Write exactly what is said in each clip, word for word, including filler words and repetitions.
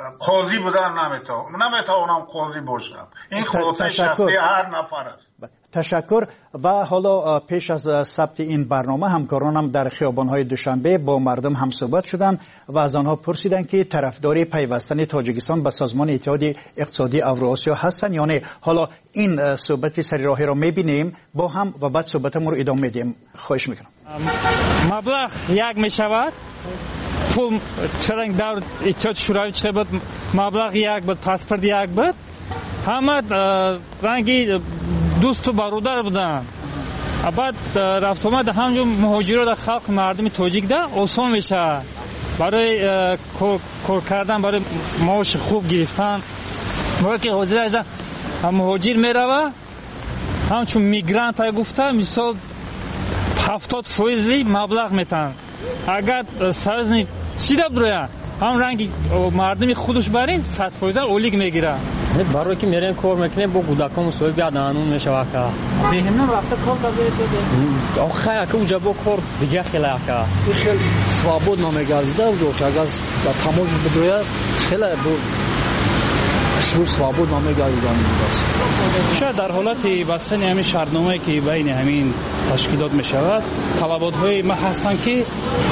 قاضی بودن نمیتونم نمیتونم قاضی باشم. این خلاصه شخصی هر نفر است. تشکر. و حالا پیش از ثبت این برنامه همکارانم در خیابان‌های دوشنبه با مردم هم صحبت شدند و از آنها پرسیدند که طرفدار پیوستن تاجیکستان به سازمان اتحاد اقتصادی اوراسیا هستند یا نه. حالا این صحبت سری راهی را می‌بینیم با هم و بعد صحبتمون رو ادامه میدیم. خواهش می‌کنم. مبلغ یک میشود. پول چرا در اتحاد شوروی چه بود؟ مبلغ یک بود، پاسپورت یک بود. همه رنگی دوست و برادر بودن. بعد رفت آمد همجور مهاجرا در خلق مردم تاجیک ده آسان میشه. برای کار کردن، برای معاش خوب گرفتن. موقعی که حاضر است مهاجر میروه، همچون میگرانت های گفته مثال هفتاد فیصدی مبلغ میتن. اگر سازنی چی دب رویا هم رنگی مردمی خودش برین صد فیصد اولیگ میگیره. برای که میرن کار میکنه با کودکان مسئول بیاد قانون میشه واقعا. بهمن وقت کار داده آخه که اونجا با کار دیگه خیلی واقعا. خیلی свободно میگردیده و اگر با تماش بدویا خیلی بود. شروع свободно میگردیدن بود. شاید در حالت بستن همین شرطنامه‌ای که بین همین تشکیلات میشود طلبات‌های ما هستند که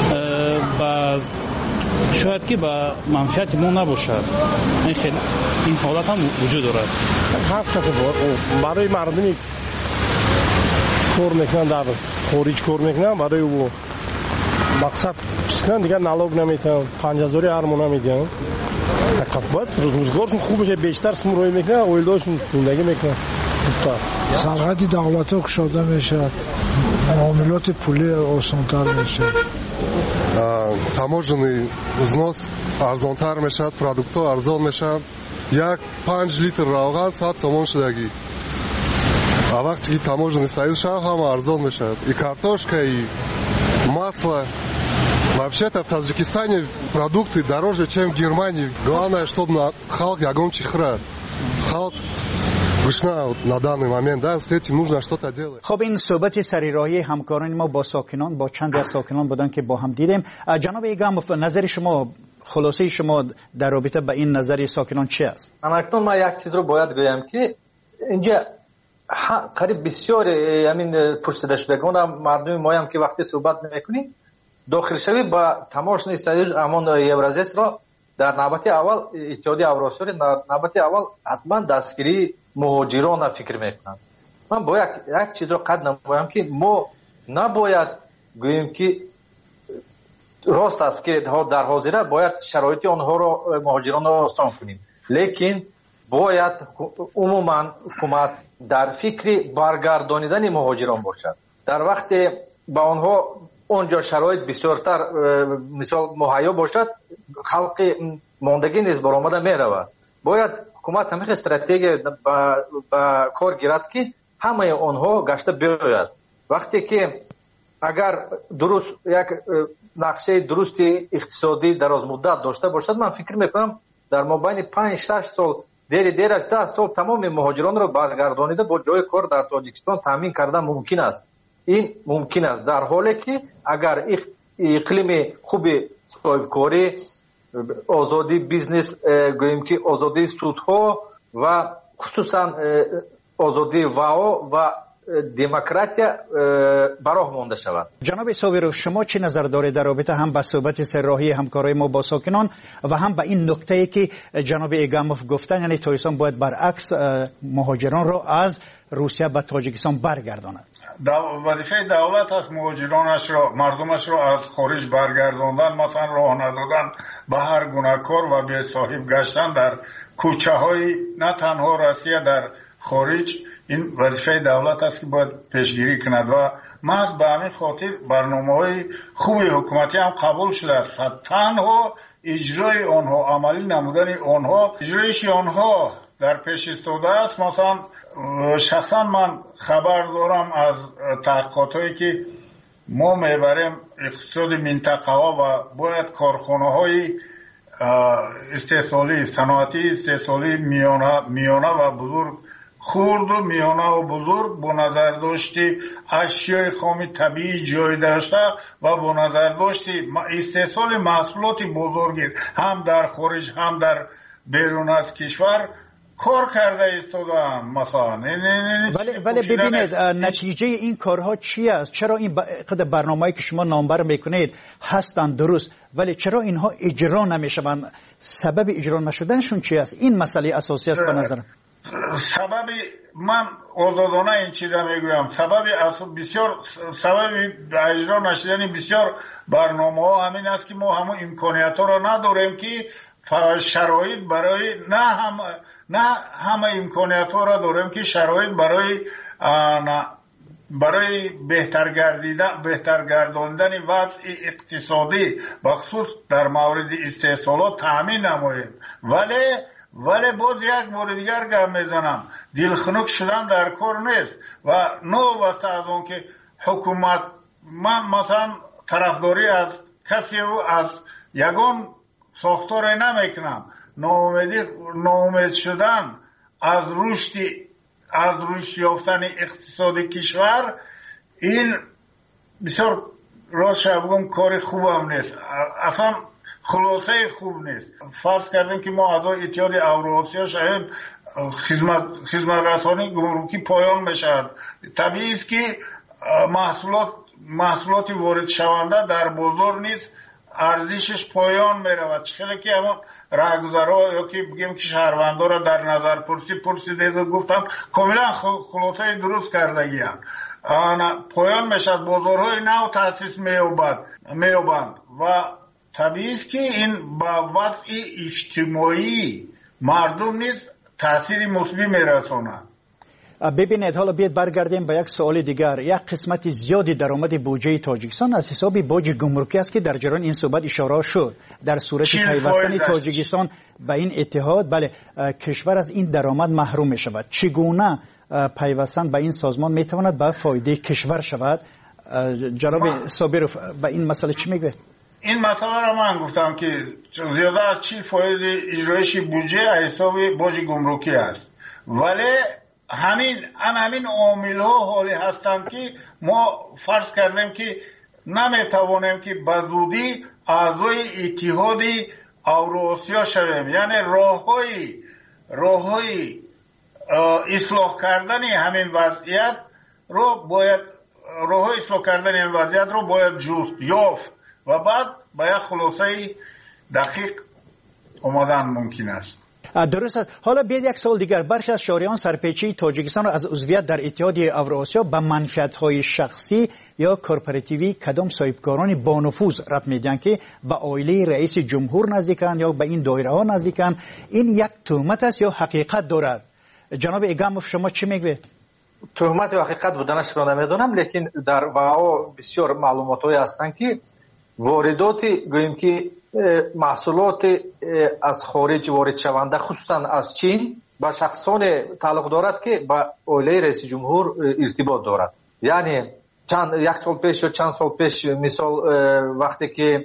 با شاید که با منفعت ما نباشد. این خیلی این حالت هم وجود دارد. هر کسی برای مردمی کار میکنن در خارج کار میکنن برای او مقصد چیزن دیگه نالوگ نمیتن پنج هزار هرمون نمیدن. باید روزگارشون خوب بشه بیشتر سم روی میکنن اویلداشون زندگی میکنن. سرحدی دولت ها کشاده میشه، معاملات پولی آسانتر میشه، таможенный взнос арзонтар мешавад, продуктҳо арзон мешаванд. як панҷ литр равған сад сомон шудагӣ. А вақте ки таможенный союз шавад ҳама арзон мешавад. И картошка, и масло. Вообще-то в Таджикистане продукты дороже, чем в Германии. Главное, чтобы халк ягон чихра. Халк на данный момент, да, с этим нужно что-то делать. خب این صحبت سریراهی همکاران ما با ساکنان با چند از ساکنان بودن که با هم دیدیم. جناب ایگاموف، نظر شما، خلاصه شما در رابطه با این نظر ساکنان چی است؟ اکنون ما یک چیز رو باید بگویم که اینجا قریب بسیار همین پرسیده شدگان مردم ما هم که وقتی صحبت میکنیم داخل شوی با تماشای سریع امان یورازیس را در نوبت اول اتحادیه اوراسیا در نوبت اول حتما دستگیری مهاجران فکر میکنند. من باید یک چیز رو قد نمایم که ما نباید گوییم که راست است که در حاضره باید شرایط آنها رو مهاجران را آسان کنیم، لیکن باید عموما حکومت در فکر برگردانیدن مهاجران باشد. در وقت با آنها اونجا شرایط بسیارتر مثال مهیا باشد، خلق ماندگی نیز برآمده میرود. باید حکومت همین استراتژی با, با کار گیرد که همه آنها گشته بیاید. وقتی که اگر درست یک نقشه درست اقتصادی دراز مدت داشته باشد، من فکر میکنم در مابین پنج شش سال دیر دیر از ده سال تمام مهاجران را برگردانیده با جای کار در تاجیکستان تامین کردن ممکن است. این ممکن است در حالی که اگر اقلیم خوب صاحبکاری، آزادی بیزنس، گوییم که آزادی سودها و خصوصا آزادی واو و دموکراتیا براه مانده شود. جناب صابرو، شما چه نظر دارید در رابطه هم با صحبت سرراهی همکارای ما با ساکنان و هم با این نکته‌ای که جناب ایگاموف گفتن، یعنی تاجیکستان باید برعکس مهاجران را از روسیه به تاجیکستان برگرداند؟ وظیفه دولت است مهاجرانش را، مردمش را از خارج برگرداندن، مثلا راه ندادن به هر گونه کار و به صاحب گشتن در کوچه های نه تنها روسیه در خارج. این وظیفه دولت است که باید پیشگیری کند و محض به همین خاطر برنامه‌های خوبی حکومتی هم قبول شده است. تنها اجرای آنها، عملی نمودن آنها، اجرایش آنها در پیش ایستاده است. مثلا شخصا من خبر دارم از تحقیقاتی که ما میبریم اقتصاد منطقه ها و باید کارخانه های استحصالی، صنعتی استحصالی میانه, میانه و بزرگ خورد و میانه و بزرگ با نظر داشتی اشیای خام طبیعی جای داشته و با نظر داشتی استحصال محصولات بزرگی هم در خارج هم در بیرون از کشور کار کرده ایستادن مثلا. ولی ولی ببینید نتیجه این کارها چی است؟ چرا این قدر برنامه‌ای که شما نامبر میکنید هستند درست ولی چرا اینها اجرا نمیشوند؟ سبب اجرا نشدنشون چی است؟ این مسئله اساسی است به نظرم. سبب من آزادانه این چیزا میگویم سبب بسیار سبب اجرا نشدن بسیار برنامه ها همین است که ما همون امکانیت ها را نداریم که شرایط برای نه هم نه همه امکانیت ها را داریم که شرایط برای برای بهتر گردیدن بهتر گرداندن وضع اقتصادی بخصوص در مورد استحصالات تامین نماییم. ولی ولی باز یک بار دیگر گپ میزنم دلخنک شدن در کار نیست و نو واسه از اون که حکومت من مثلا طرفداری از کسی و از یگان ساختار نمیکنم. ناامیدی ناامید شدن از رشد از رشد یافتن اقتصاد کشور این بسیار راست بگم کار خوبم نیست، اصلا خلاصه خوب نیست. فرض کردیم که ما اعضای اتحاد اوراسیا شاید خدمت خدمت رسانی گمرکی پایان بشد. طبیعی است که محصولات محصولات وارد شونده در بازار نیست ارزشش پایان میرود. چخیلی که همون راهگذرا یا که بگیم که شهروندان را در نظر پرسی پرسیده گفتم کاملا خلاصه درست کرده گیم. پایان میشد، بازارهای نو تاسیس مییابد مییابند و طبیعی است که این با وضع اجتماعی مردم نیز تاثیر مثبت میرساند. ببینید حالا بیاید برگردیم به یک سوال دیگر. یک قسمت زیادی درآمد بودجه تاجیکستان از حساب باج گمرکی است که در جریان این صحبت اشاره شد. در صورت پیوستن تاجیکستان به این اتحاد بله کشور از این درآمد محروم می شود. چگونه پیوستن به این سازمان می تواند به فایده کشور شود؟ جناب صابرов به این مسئله چی میگه؟ این مسئله را من گفتم که زیاده از چی فایده اجرایش بودجه از حساب باج گمرکی است، ولی همین ان همین عامل ها حالی هستند که ما فرض کردیم که نمیتوانیم که به زودی اعضای اتحاد اوراسیا شویم. یعنی راههای راههای اصلاح کردن همین وضعیت رو باید راههای اصلاح کردن این وضعیت رو باید جست یافت و بعد به یک خلاصه دقیق آمدن ممکن است. درست است. حالا بیاید یک سوال دیگر. برخی از شهریان سرپیچی تاجیکستان را از عضویت در اتحاد اوراسیا به منفعت‌های شخصی یا کورپوراتیوی کدام صاحبکاران با نفوذ رد میدن که به عائله رئیس جمهور نزدیکند یا به این دایره ها نزدیکند. این یک تهمت است یا حقیقت دارد؟ جناب اگاموف شما چی میگوید؟ تهمت و حقیقت بودنش را نمیدونم، لیکن در واقع بسیار معلوماتی هستند که واردات گوییم که محصولات از خارج وارد شونده خصوصا از چین با شخصان تعلق دارد که با عائله رئیس جمهور ارتباط دارد. یعنی چند یک سال پیش یا چند سال پیش مثال وقتی که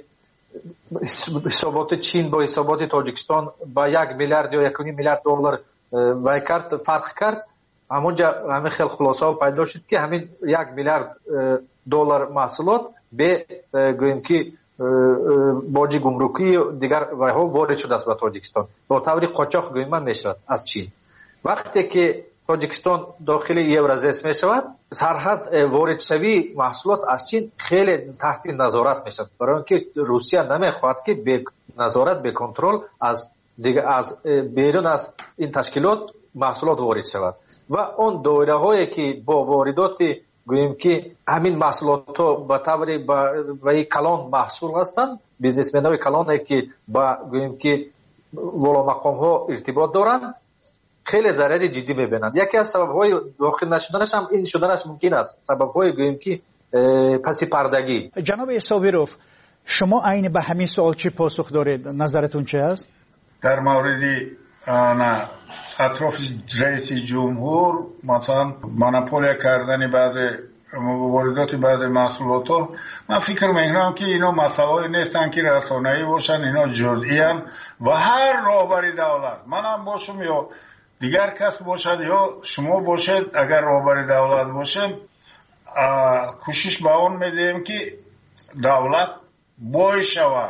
حسابات چین با حسابات تاجیکستان با یک میلیارد یا یک و نیم میلیارد دلار وای کرد فرق کرد، همونجا همین خیلی خلاصه پیدا شد که همین یک میلیارد دلار محصولات به گوییم که باج گمرکی دیگر وایها وارد شده است به تاجیکستان با طور قاچاق گویم میشود از چین. وقتی که تاجیکستان داخل یورازیس میشود سرحد وارد شوی محصولات از چین خیلی تحت نظارت میشود، برای اینکه روسیه نمیخواهد که به نظارت به کنترل از دیگه از بیرون از این تشکیلات محصولات وارد شود و اون دایره هایی که با واردات گوییم که همین محصولات ها به طور با کلان محصول هستند، بیزنسمن های کلان که با گوییم که والا مقام ها ارتباط دارند خیلی ضرر جدی میبینند. یکی از سبب های داخل نشدنش هم این شدنش ممکن است، سبب های گوییم که پسی پردگی. جناب صابرов شما عین به همین سوال چی پاسخ دارید؟ نظرتون چه است؟ در مورد نه اطراف رئیس جمهور مثلا مونوپولیا کردن بعض واردات بعض محصولات ها، من فکر میکنم که اینا مسائلی نیستن که رسانه‌ای باشن، اینا جزئی ان و هر راهبر دولت منم باشم یا دیگر کس باشد یا شما باشد، اگر رهبر دولت باشیم کوشش به اون میدیم که دولت بای شود،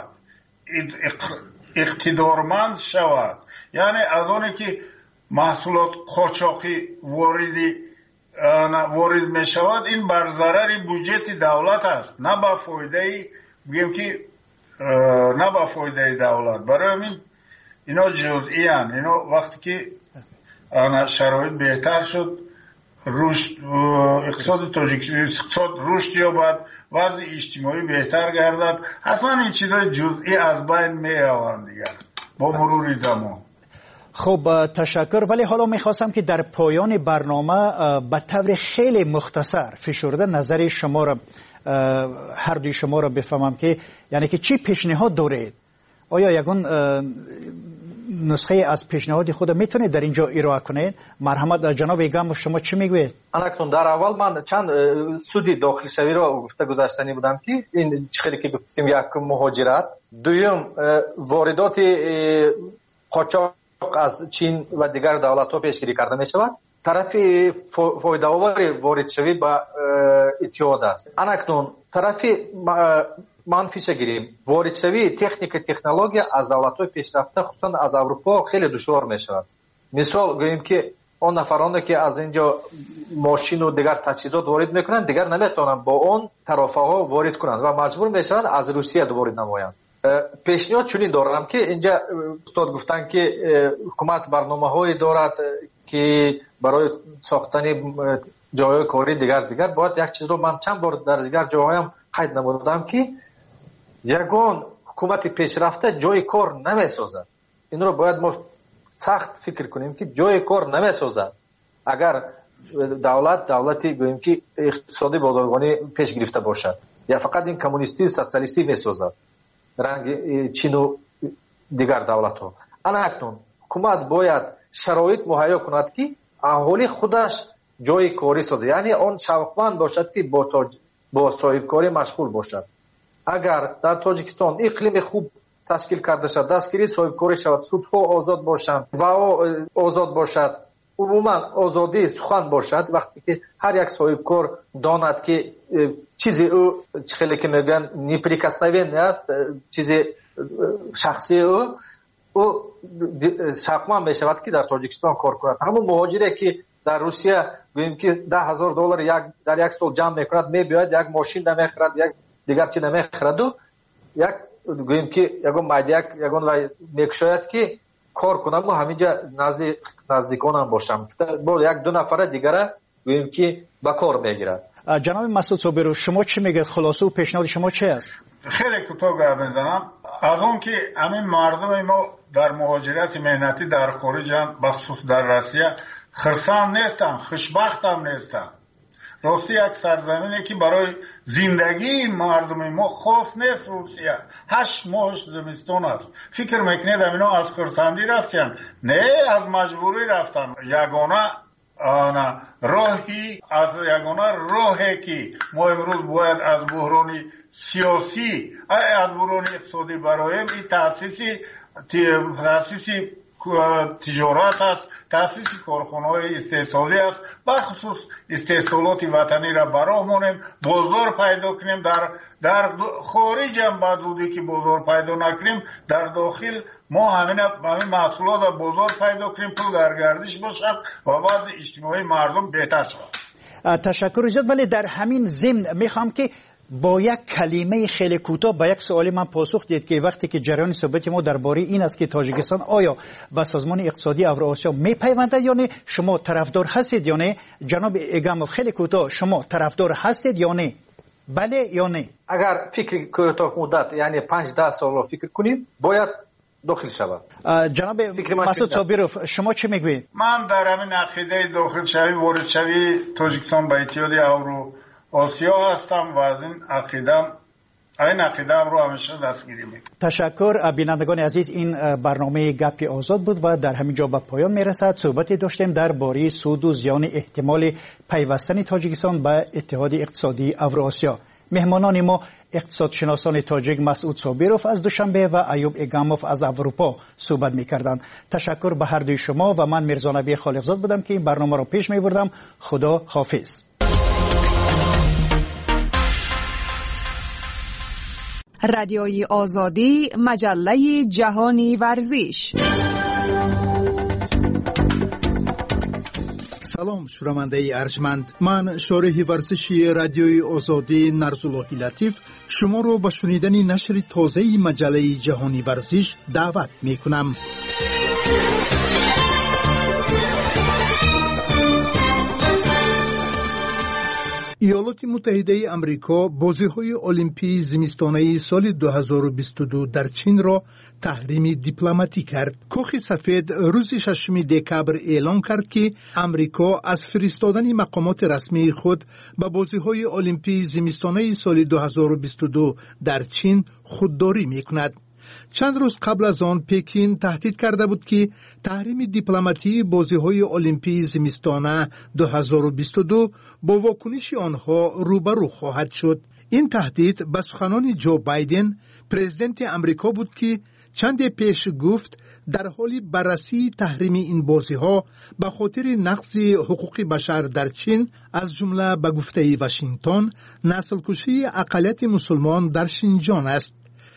اقتدارمند شود. یعنی از اونی که محصولات قاچاقی واردی وارد می شود، این بر ضرر بودجه دولت است، نه به فایده بگیم که نه به فایده دولت. برای همین اینا جزئی هستند. اینا وقتی که شرایط بهتر شد، رشد اقتصاد تاجیکستان اقتصاد رشد یابد، وضع اجتماعی بهتر گردد، حتما این چیزای جزئی از بین می آورند دیگر با مرور زمان. خب تشکر. ولی حالا میخواستم که در پایان برنامه به طور خیلی مختصر فشرده نظر شما را، هر دوی شما را بفهمم که یعنی که چی پیشنهاد دارید؟ آیا یگان نسخه از پیشنهاد خود میتونید در اینجا ارائه کنید؟ مرحمت جناب ایگم، شما چی میگوید؟ الان در اول من چند سودی داخل شوی را گفته گذاشتنی بودم که این خیلی که گفتیم، یک مهاجرت، دوم واردات قاچاق از چین و دیگر دولت‌ها پیشگیری کرده می شود. طرف فایده آور وارد شوی به اتحاد است. اکنون طرف منفیش گیریم، وارد شوی تکنیک تکنولوژی از دولت‌های پیشرفته خصوصا از اروپا خیلی دشوار می شود. مثال گوییم که اون نفرانی که از اینجا ماشین و دیگر تجهیزات وارد میکنند دیگر نمیتونن با اون طرفه ها وارد کنند و مجبور میشوند از روسیه وارد نمایند. پیشنهاد چنین دارم که اینجا استاد گفتن که حکومت برنامه‌هایی دارد که برای ساختن جای کاری دیگر دیگر باید یک چیز رو من چند بار در دیگر جاهایم قید نمودم که یگان حکومت پیشرفته جای کار نمیسازد. این رو باید ما سخت فکر کنیم که جای کار نمیسازد. اگر دولت دولتی گوییم که اقتصادی بازرگانی پیش گرفته باشد یا فقط این کمونیستی و سوسیالیستی میسازد رنگ چین و دیگر دولت ها. اکنون حکومت باید شرایط مهیا کند که اهالی خودش جای کاری سازد، یعنی آن شوقمند باشد که با, تاج... با صاحب کاری مشغول باشد. اگر در تاجیکستان اقلیم خوب تشکیل کرده شد، دستگیری صاحب کاری شود، سودها آزاد باشند و آزاد باشد، عموما آزادی سخن باشد، وقتی که هر یک صاحب کار داند که چیزی او خیلی که میگن نیپریکسنوی نیست، چیزی شخصی او او شاقمان میشود که در تاجیکستان کار کند. همون مهاجری که در روسیه گوییم که ده هزار دلار یک در یک سال جمع میکند، میباید یک ماشین نمیخرد، یک دیگر چی نمیخرد و یک گوییم که یگان مایدیک یگان و میکشاید که کار کنم و همینجا نزدیک نزدیکانم باشم با یک دو نفر دیگر گوییم که با کار میگیرد. جناب مسعود صابرو، شما چی میگید؟ خلاصه و پیشنهاد شما چی است؟ خیلی کوتاه گپ میزنم. از اون که همین مردم ما در مهاجرت مهنتی در خارجن، بخصوص در روسیه، خرسند نیستن، خوشبخت هم نیستن. راستی یک سرزمینی که برای زندگی مردم ما خاص نیست. روسیه هشت ماه زمستان است. فکر میکنید اینا از خرسندی رفتن؟ نه، از مجبوری رفتن. یگانه آنا راهی از یگانه راهی که ما امروز باید از بحران سیاسی از بحران اقتصادی برایم این تاسیسی تاسیسی تجارت است، تاسیس کارخانه‌های استحصالی است، بخصوص استحصالات وطنی را برامونیم بازار پیدا کنیم. در در خارج هم بعد بودی که بازار پیدا نکنیم، در داخل ما همین همین محصولات را بازار پیدا کنیم، پول در گردش باشد و وضع اجتماعی مردم بهتر شود. تشکر زیاد. ولی در همین ضمن میخوام که با یک کلمه خیلی کوتاه به یک سوالی من پاسخ دید که وقتی که جریان صحبت ما درباره این است که تاجیکستان آیا به سازمان اقتصادی اوراسیا میپیوندد یا نه، شما طرفدار هستید یا نه؟ جناب ایگاموف خیلی کوتاه، شما طرفدار هستید یا نه؟ بله یا نه؟ اگر فکر کوتاه مدت یعنی پنج ده سال فکر کنیم باید داخل شود. جناب مسعود صابروف شما چه میگویید؟ من در همین عقیده داخل شوی وارد شوی تاجیکستان به اتحاد اورو آسیا هستم و از این عقیدم این عقیدم رو همیشه دستگیری میکنم. تشکر. بینندگان عزیز، این برنامه گپ آزاد بود و در همین جا به پایان میرسد. صحبتی داشتیم درباره سود و زیان احتمال پیوستن تاجیکستان به اتحاد اقتصادی اوراسیا. مهمانان ما اقتصادشناسان تاجیک مسعود صابروف از دوشنبه و ایوب اگاموف از اروپا صحبت می‌کردند. تشکر به هر دوی شما و من میرزا نبی خالقزاد بودم که این برنامه را پیش می‌بردم. خدا حافظ. رادیوی آزادی، مجله جهانی ورزش. سلام شنونده ارجمند، من شارح ورزشی رادیوی آزادی نرزاللهی لطیف شما رو به شنیدن نشر تازه مجله جهانی ورزش دعوت می کنم. ایالات متحده آمریکا بازی‌های المپیک زمستانه سال دو هزار و بیست و دو در چین را تحریم دیپلماتیک کرد. کاخ سفید روز ششم دکبر اعلام کرد که آمریکا از فرستادن مقامات رسمی خود به بازی‌های المپیک زمستانه سال دو هزار و بیست و دو در چین خودداری می‌کند. چند روز قبل از آن پکین تهدید کرده بود که تحریم دیپلماتی بازی‌های المپیک زمستانه دو هزار و بیست و دو با واکنش آنها روبرو خواهد شد. این تهدید به سخنان جو بایدن پرزیدنت آمریکا بود که چند پیش گفت در حال بررسی تحریم این بازی‌ها به خاطر نقض حقوق بشر در چین، از جمله به گفته واشنگتن نسل‌کشی اقلیت مسلمان در شینجیانگ است.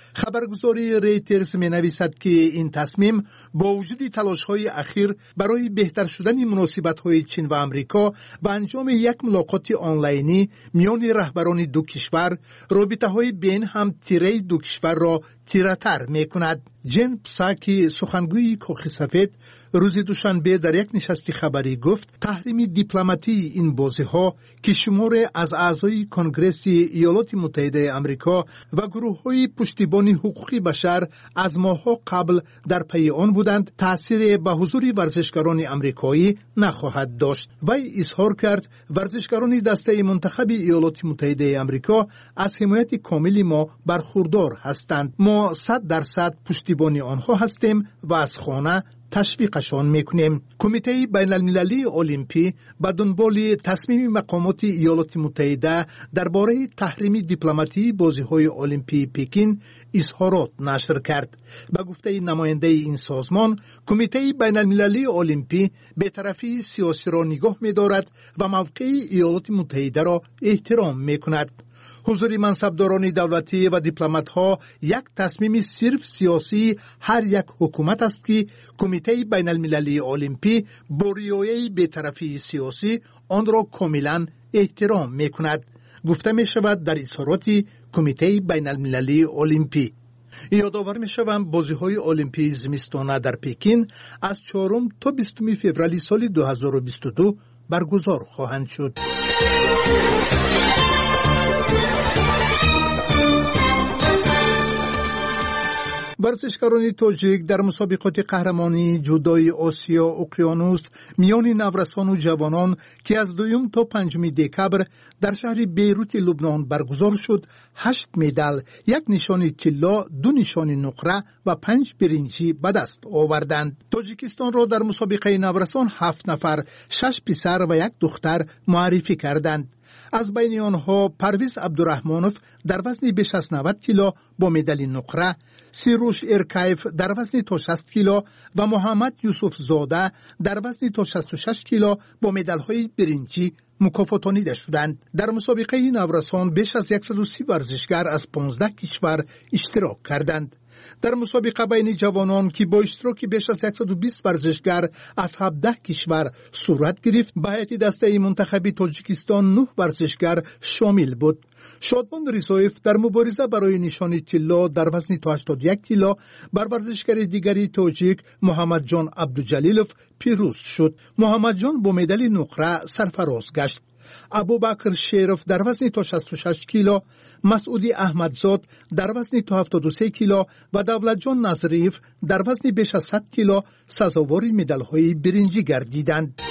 خبرگزاری ریترز می نویسد که این تصمیم با وجود تلاش‌های اخیر برای بهتر شدن مناسبت‌های چین و آمریکا و انجام یک ملاقات آنلاینی میان رهبران دو کشور، رابطه‌های بین هم تیره دو کشور را تیره‌تر می‌کند. جن پساکی سخنگوی کاخ سفید روز دوشنبه در یک نشست خبری گفت تحریم دیپلماتی این بازی‌ها که شماری از اعضای کنگره ایالات متحده آمریکا و گروه‌های پشتیبان حقوق بشر از ماه‌ها قبل در پی آن بودند تأثیر به حضور ورزشکاران آمریکایی نخواهد داشت. وی اظهار کرد ورزشکاران دسته منتخب ایالات متحده آمریکا از حمایت کامل ما برخوردار هستند. ما صد درصد پشتیبان آنها هستیم و از خانه تشویقشان میکنیم. کمیته بین المللی المپی به دنبال تصمیم مقامات ایالات متحده درباره تحریم دیپلماتی بازی‌های المپیک پکین اظهارات نشر کرد. به گفته نماینده این سازمان، کمیته بین المللی المپی به طرفی سیاسی را نگاه می‌دارد و موقع ایالات متحده را احترام می‌کند. حضور منصبداران دولتی و دیپلمات‌ها یک تصمیم صرف سیاسی هر یک حکومت است که کمیته بین المللی المپی با رعایت بی‌طرفی سیاسی آن را کاملا احترام می‌کند. گفته می‌شود در اظهارات کمیته بین المللی المپی. یادآور می‌شوم بازی‌های المپیک زمستانه در پکین از چهارم تا بیستم فوریه سال دو هزار و بیست و دو برگزار خواهند شد. ورزشکاران تاجیک در مسابقات قهرمانی جودوی آسیا اقیانوس میان نورسان و جوانان که از دوم تا پنجم دکبر در شهر بیروت لبنان برگزار شد، هشت مدال، یک نشان طلا، دو نشان نقره و پنج برنجی به دست آوردند. تاجیکستان را در مسابقه نورسان هفت نفر، شش پسر و یک دختر معرفی کردند. از بین آنها پرویز عبدالرحمانوف در وزن بیش از نود کیلو با مدال نقره، سیروش ارکایف در وزن تا شصت کیلو و محمد یوسف زاده در وزن تا شصت و شش کیلو با مدال‌های برنجی مکافاتانیده شدند. در مسابقه نورسان بیش از صد و سی ورزشگر از پانزده کشور اشتراک کردند. در مسابقه بین جوانان که با اشتراک بیش از صد و بیست ورزشگر از هفده کشور صورت گرفت، به هیئت دسته منتخب تاجیکستان نه ورزشگر شامل بود. شادمان رضایف در مبارزه برای نشان طلا در وزن تا هشتاد و یک کیلو بر ورزشگر دیگری تاجیک محمد جان عبدالجلیلوف پیروز شد. محمد جان با مدال نقره سرفراز گشت. ابوبکر شیرف در وزن تا شصت و شش کیلو، مسعودی احمدزاد در وزن تا هفتاد و سه کیلو و دولت جان نظریف در وزن بیش از صد کیلو سزاوار مدال‌های برنجی گردیدند.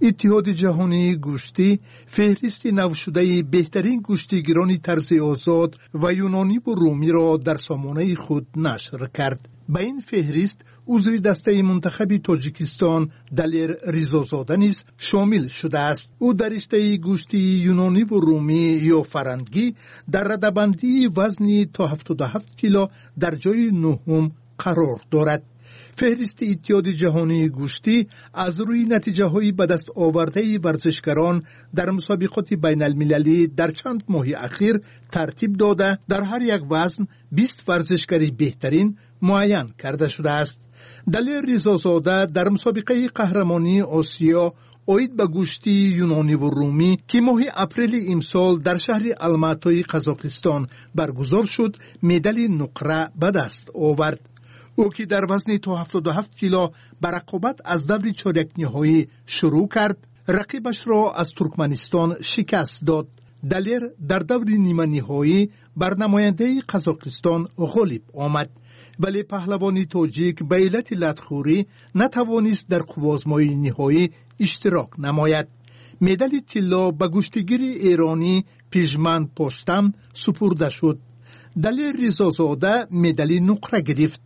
اتحاد جهانی گوشتی فهرست نو شده بهترین گوشتگیران طرز آزاد و یونانی و رومی را در سامانه خود نشر کرد. به این فهرست عضو دسته منتخب تاجیکستان دلیر ریزازاده نیز شامل شده است. او در رشته گوشت یونانی و رومی یا فرنگی در رده‌بندی وزنی تا هفتاد و هفت کیلو در جای نهم قرار دارد. فهرست اتحاد جهانی گوشتی از روی نتیجه های به دست آورده ورزشکاران در مسابقات بین المللی در چند ماه اخیر ترتیب داده در هر یک وزن بیست ورزشکاری بهترین معین کرده شده است. دلیر ریزازاده در مسابقه قهرمانی آسیا اوید به گوشتی یونانی و رومی که ماه اپریل امسال در شهر الماتای قزاقستان برگزار شد مدال نقره به دست آورد. او که در وزن تا هفتاد و هفت کیلو به رقابت از دور چهارک نهایی شروع کرد، رقیبش را از ترکمنستان شکست داد. دلیر در دور نیمه نهایی بر نماینده قزاقستان غالب آمد، ولی پهلوانی تاجیک به علت لطخوری نتوانست در قوازمای نهایی اشتراک نماید. مدال طلا به گوشتگیر ایرانی پیژمن پشتم سپرده شد. دلیر ریزازاده مدال نقره گرفت.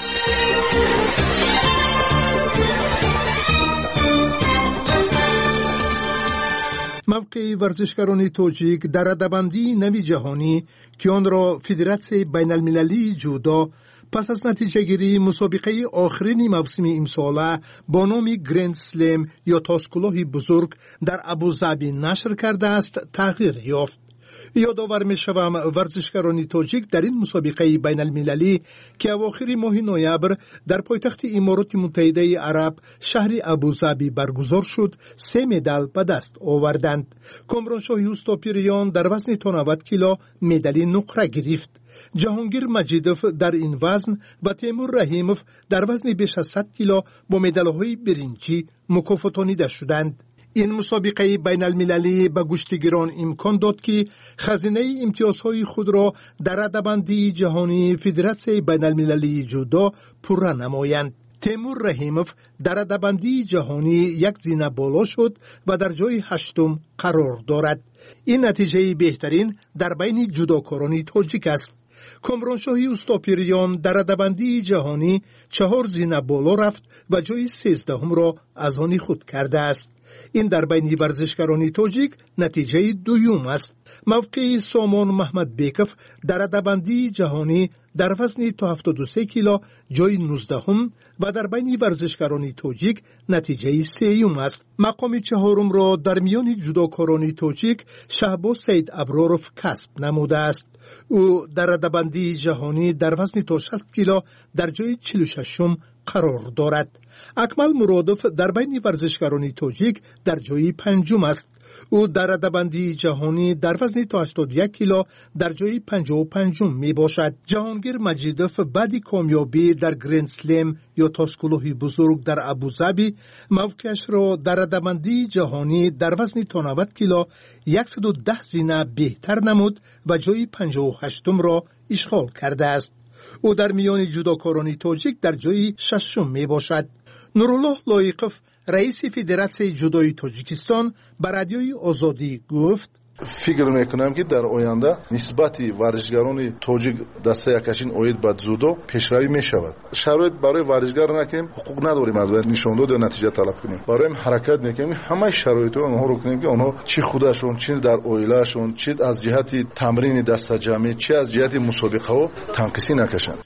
موقع ورزشکاران تاجیک در رده‌بندی نوی جهانی که آن را فدراسیون بین المللی جودو پس از نتیجه گیری مسابقه آخرین موسم امساله با نام گرند سلم یا تاسکلاه بزرگ در ابوظبی نشر کرده است تغییر یافت. یادآور می شوم ورزشکاران تاجیک در این مسابقه بین المللی که اواخر ماه نوامبر در پایتخت امارات متحده عرب شهر ابوظبی برگزار شد سه مدال به دست آوردند. کامرانشاه یوستاپیریان در وزن تا نود کیلو مدال نقره گرفت. جهانگیر مجیدوف در این وزن و تیمور رحیموف در وزن بیش از صد کیلو با مدال‌های برنجی مکافاتانیده شدند. این مسابقه بین المللی به گوشتگیران امکان داد که خزینه امتیازهای خود را در رده‌بندی جهانی فدراسیون بین المللی جودو پره نمایند. تیمور رحیموف در رده‌بندی جهانی یک زینه بالا شد و در جای هشتم قرار دارد. این نتیجه بهترین در بین جودوکاران تاجیک است. کامرانشاه یوستاپیریان در رده‌بندی جهانی چهار زینه بالا رفت و جای سیزدهم را از آن خود کرده است. این در بین ورزشکاران تاجیک نتیجه دوم است. موقع سامان محمد بیکف در رده‌بندی جهانی در وزن تا هفتاد و سه کیلو جای نوزدهم و در بین ورزشکاران تاجیک نتیجه سوم است. مقام چهارم را در میان جودوکاران تاجیک شهباز سید ابراروف کسب نموده است. او در رده‌بندی جهانی در وزن تا شصت کیلو در جای چهل و ششم قرار دارد. اکمل مرادوف در بین ورزشکاران تاجیک در جای پنجم است. او در رده‌بندی جهانی در وزن تا هشتاد و یک کیلو در جای پنجاه و پنجم می باشد. جهانگیر مجیدوف بعد کامیابی در گرند سلم یا تاسکلاه بزرگ در ابوظبی موقعش را در رده‌بندی جهانی در وزن تا نود کیلو صد و ده زینه بهتر نمود و جای پنجاه و هشتم را اشغال کرده است. او در میان جودوکاران تاجیک در جای ششم می باشد. نورالله لایقوف رئیس فدراسیون جودوی تاجیکستان به رادیوی آزادی گفت: فکر میکنم که در آینده نسبت ورزشکاران تاجیک دسته یکشین اوید به جودو پیشروی میشود. شرایط برای ورزشکار نکنیم، حقوق نداریم از باید نشان داد و نتیجه طلب کنیم. برای حرکت میکنیم همه شرایط رو آنها رو کنیم که آنها چی خودشون، چی در اویلاشون، چی از جهت تمرین دسته جمعی، چی از جهت مسابقه ها تنقیسی نکشند.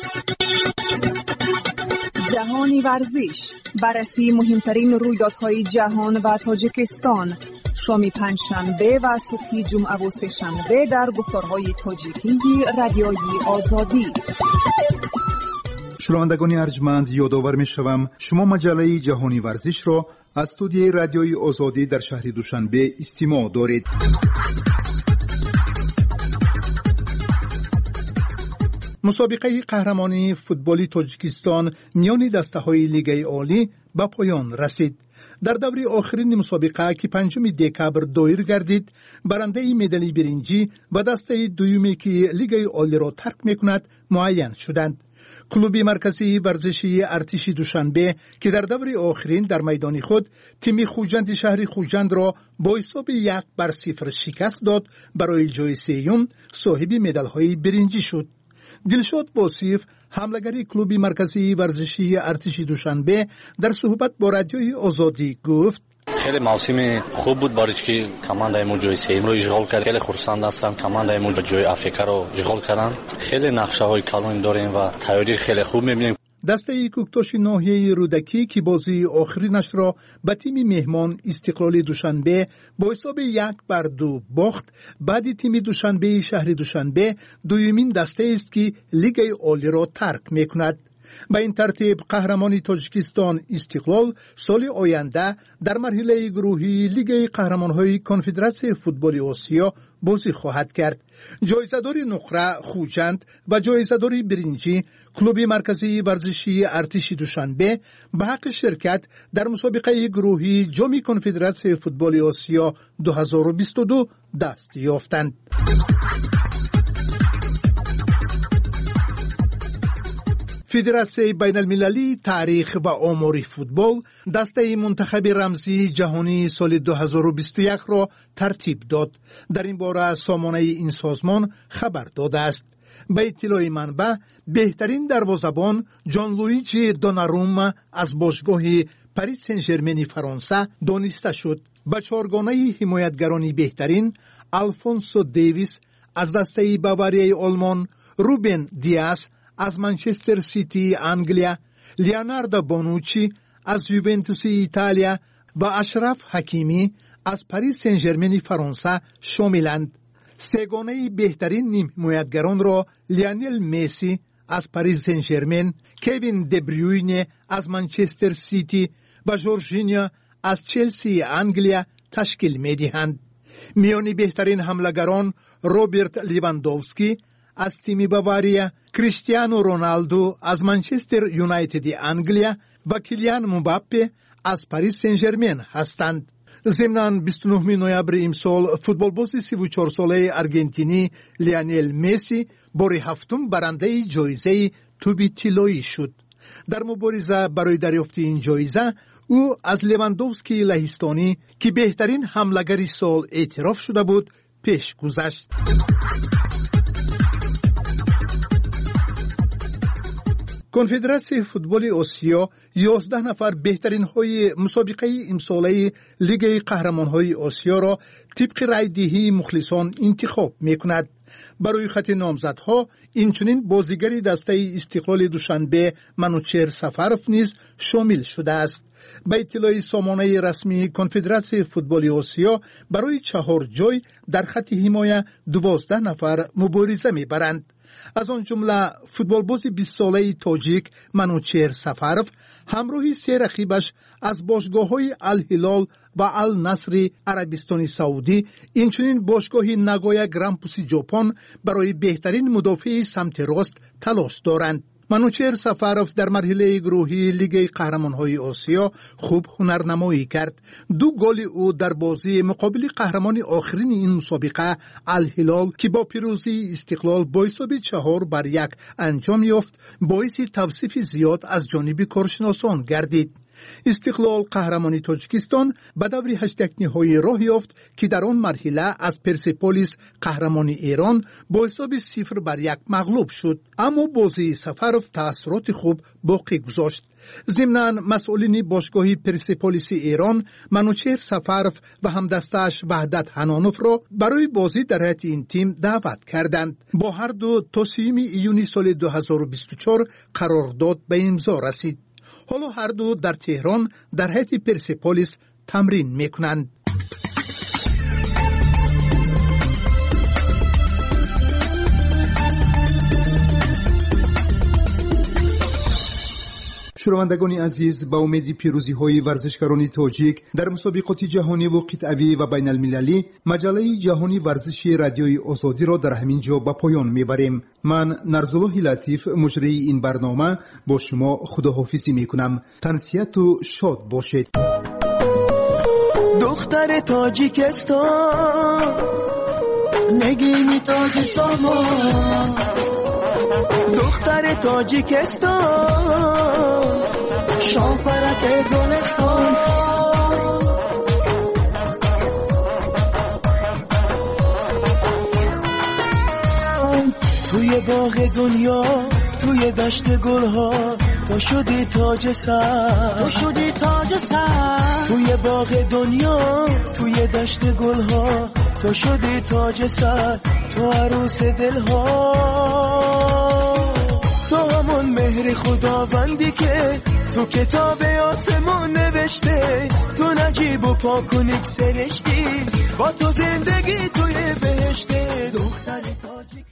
جهانی ورزش، بررسی مهمترین رویدادهای جهان و تاجیکستان، شام پنجشنبه و صبح جمعه و سه‌شنبه در گفتارهای تاجیکی رادیوی آزادی. شنوندگان ارجمند، یادآور می‌شوم شما مجله جهانی ورزش را از استودیوی رادیوی آزادی در شهر دوشنبه استماع دارید. مسابقه قهرمانی فوتبالی تاجیکستان میان دسته‌های لیگ عالی به پایان رسید. در دور آخرین مسابقه که پنجم دکبر دایر گردید، برنده مدال برنجی و دسته دومی که لیگ عالی را ترک میکند معین شدند. کلوب مرکزی ورزشی ارتش دوشنبه که در دور آخرین در میدان خود تیم خوجند شهر خوجند را با حساب یک بر صفر شکست داد، برای جای سوم صاحب مدال های برنجی شد. دلشاد واصف، حملگری کلوب مرکزی ورزشی ارتش دوشنبه، در صحبت با رادیوی آزادی گفت: خیلی موسم خوب بود برای که کماندای ما جای سوم رو اشغال کرد. خیلی خرسند هستم کماندای ما جای آفریقا رو اشغال کردن. خیلی نقشه های کلان داریم و تیاری خیلی خوب می‌بینیم. دسته کوکتاش ناحیه رودکی که بازی آخرینش را به تیم مهمان استقلال دوشنبه با حساب یک بر دو باخت. بعد تیم دوشنبه شهر دوشنبه دومین دسته است که لیگ عالی را ترک می‌کند. به این ترتیب قهرمان تاجیکستان استقلال سال آینده در مرحله گروهی لیگ قهرمان‌های کنفدراسیون فوتبال آسیا بازی خواهد کرد. جایزه‌دار نقره خوجند و جایزه‌دار برنجی کلوب مرکزی ورزشی ارتش دوشنبه به حق شرکت در مسابقه گروهی جام کنفدراسیون فوتبال آسیا دو هزار و بیست و دو دست یافتند. فدراسیون بین المللی تاریخ و آمار فوتبال دسته منتخب رمزی جهانی سال دو هزار و بیست و یک را ترتیب داد. در این باره سامانه این سازمان خبر داده است. به اطلاع منبع، بهترین دروازه‌بان جان لویجی دوناروما از باشگاه پاریس سن ژرمن فرانسه دانسته شد. به چهارگانه حمایتگرانی بهترین آلفونسو دیویس از دسته باواریای آلمان، روبن دیاز از منچستر سیتی انگلیا، لیوناردو بونوچی از یوونتوس ایتالیا و اشرف حکیمی از پاریس سن ژرمن فرانسه شاملند. سگانه بهترین نیم حمایتگران را لیونل مسی از پاریس سن ژرمن، کوین دبریوینه از منچستر سیتی و جورجینیو از چلسی انگلیا تشکیل می‌دهند. میانی بهترین حمله‌گران روبرت لیواندوفسکی از تیم باواریا، کریستیانو رونالدو از منچستر یونایتد انگلیا و کیلیان مباپه از پاریس سن ژرمن هستند. ضمناً بیست و نه نوامبر امسال فوتبالباز سی و چهار ساله ارژنتینی لیونل مسی بار هفتم برنده جایزه توپ طلایی شد. در مبارزه برای دریافت این جایزه او از لیواندوفسکی لهستانی که بهترین حمله‌گر سال اعتراف شده بود پیش گذشت. کنفدراسیون فوتبال آسیا یازده نفر بهترین های مسابقه امساله لیگ قهرمان های آسیا را طبق رای دهی مخلصان انتخاب میکند. برای خط نامزدها اینچنین بازیگری دسته استقلال دوشنبه منوچهر سفروف نیز شامل شده است. به اطلاع سامانه رسمی کنفدراسیون فوتبال آسیا برای چهار جای در خط حمایت دوازده نفر مبارزه میبرند. از آن جمله فوتبالباز بیست ساله تاجیک منوچهر سفروف همراه سه رقیبش از باشگاه‌های الهلال و النصر عربستان سعودی، اینچنین باشگاه ناگویا گرامپوس ژاپن برای بهترین مدافع سمت راست تلاش دارند. منوچهر سفروف در مرحله گروهی لیگ قهرمان‌های آسیا خوب هنرنمایی کرد. دو گل او در بازی مقابل قهرمان آخرین این مسابقه الهلال که با پیروزی استقلال با حساب چهار بر یک انجام یافت باعث توصیف زیاد از جانب کارشناسان گردید. استقلال قهرمانی تاجیکستان به دور هشتگ نهایی راه یافت که در آن مرحله از پرسپولیس قهرمان ایران با حساب صفر بر یک مغلوب شد، اما بازی سفروف تأثیرات خوب باقی گذاشت. ضمناً مسئولین باشگاه پرسپولیس ایران منوچهر سفروف و همدستش وحدت حنانوف را برای بازی در هیئت این تیم دعوت کردند. با هر دو تا سیوم ایونی سال دو هزار و بیست و چهار قرارداد به امضا رسید. حالا هر دو در تهران در هیئت پرسپولیس تمرین میکنند. شنوندگان عزیز، با امید پیروزی های ورزشکاران تاجیک در مسابقات جهانی و قطعی و بین المللی، مجله جهانی ورزشی رادیوی آزادی را در همین جا به پایان میبریم. من نرزالله لطیف مجری این برنامه با شما خداحافظی میکنم. تنسیت و شاد باشید. دختر تاجیکستان نگینی تاج سامان، دختر تاجیکستان، شاپرک گلستان. توی باغ دنیا، توی دشت گلها، تو شدی تاج سر، تو شدی تاج سر. توی باغ دنیا، توی دشت گلها، تو شدی تاج سر، تو عروس دلها. تو همون مهر خداوندی که تو کتاب آسمون نوشته، تو نجیب و پاک و نیک سرشتی، با تو زندگی توی بهشته. دختر تاجی